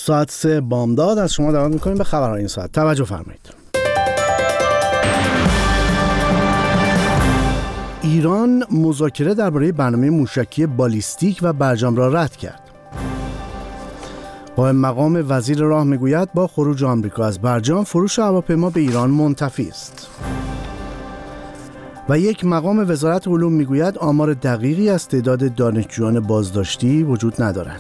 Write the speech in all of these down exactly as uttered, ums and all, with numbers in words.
ساعت سه بامداد از شما دعوت میکنیم به خبرهای این ساعت. توجه فرمایید. ایران مذاکره درباره برنامه موشکی بالیستیک و برجام را رد کرد. قائم مقام وزیر راه میگوید با خروج آمریکا از برجام فروش هواپیما به ایران منتفی است. و یک مقام وزارت علوم میگوید آمار دقیقی از تعداد دانشجویان بازداشتی وجود ندارد.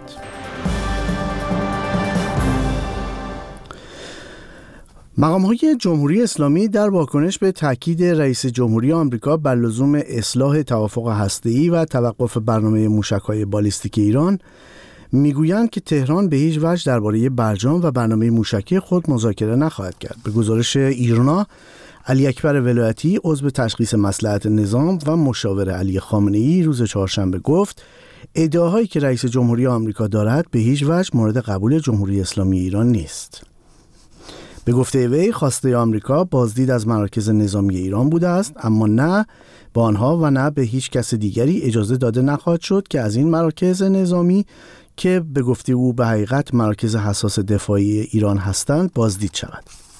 مقام‌های جمهوری اسلامی در واکنش به تاکید رئیس جمهوری آمریکا بر لزوم اصلاح توافق هسته‌ای و توقف برنامه موشک‌های بالیستیک ایران میگویند که تهران به هیچ وجه درباره برجام و برنامه موشکی خود مذاکره نخواهد کرد. به گزارش ایرنا، علی اکبر ولایتی عضو تشخیص مصلحت نظام و مشاور علی خامنه‌ای روز چهارشنبه گفت ادعاهایی که رئیس جمهوری آمریکا دارد به هیچ وجه مورد قبول جمهوری اسلامی ایران نیست. به گفته وی خواسته آمریکا بازدید از مراکز نظامی ایران بوده است، اما نه به آنها و نه به هیچ کس دیگری اجازه داده نخواهد شد که از این مراکز نظامی که به گفته او به حقیقت مراکز حساس دفاعی ایران هستند بازدید شود.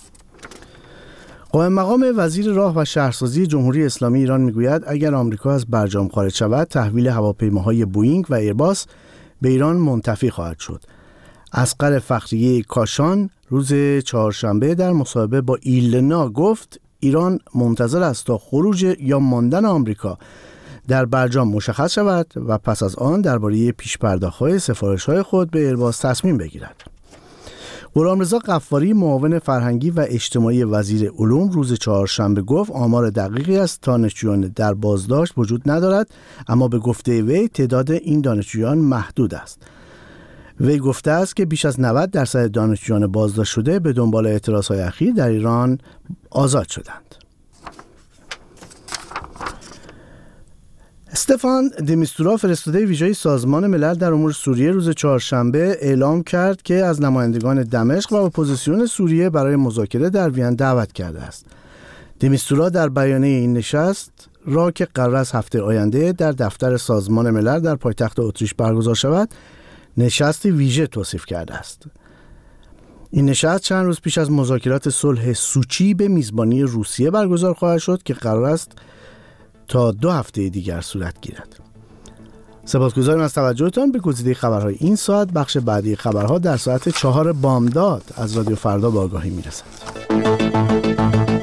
قائم مقام وزیر راه و شهرسازی جمهوری اسلامی ایران میگوید اگر آمریکا از برجام خارج شود تحویل هواپیماهای بوئینگ و ایرباس به ایران منتفی خواهد شد. اصغر فخریه کاشان روز چهارشنبه در مصاحبه با ایلنا گفت ایران منتظر است تا خروج یا ماندن آمریکا در برجام مشخص شود و پس از آن درباره پیش‌پرداخت‌های سفارش‌های خود به ایرباس تصمیم بگیرد. غلامرضا غفاری معاون فرهنگی و اجتماعی وزیر علوم روز چهارشنبه گفت آمار دقیقی از دانشجویان در بازداشت وجود ندارد، اما به گفته وی تعداد این دانشجویان محدود است. وی گفته است که بیش از نود درصد دانشجویان بازداشت شده به دنبال اعتراضهای اخیر در ایران آزاد شدند. استفان د میستورا فرستاده ویژه سازمان ملل در امور سوریه روز چهارشنبه اعلام کرد که از نمایندگان دمشق و اپوزیسیون سوریه برای مذاکره در وین دعوت کرده است. د میستورا در بیانیه این نشست را که قرار است هفته آینده در دفتر سازمان ملل در پایتخت اتریش برگزار شود نشست ویژه توصیف کرده است. این نشست چند روز پیش از مذاکرات صلح سوچی به میزبانی روسیه برگزار خواهد شد که قرار است تا دو هفته دیگر صورت گیرد. سپاسگزاریم از توجهتان به گزیده خبرهای این ساعت. بخش بعدی خبرها در ساعت چهار بامداد از رادیو فردا به آگاهی میرسد.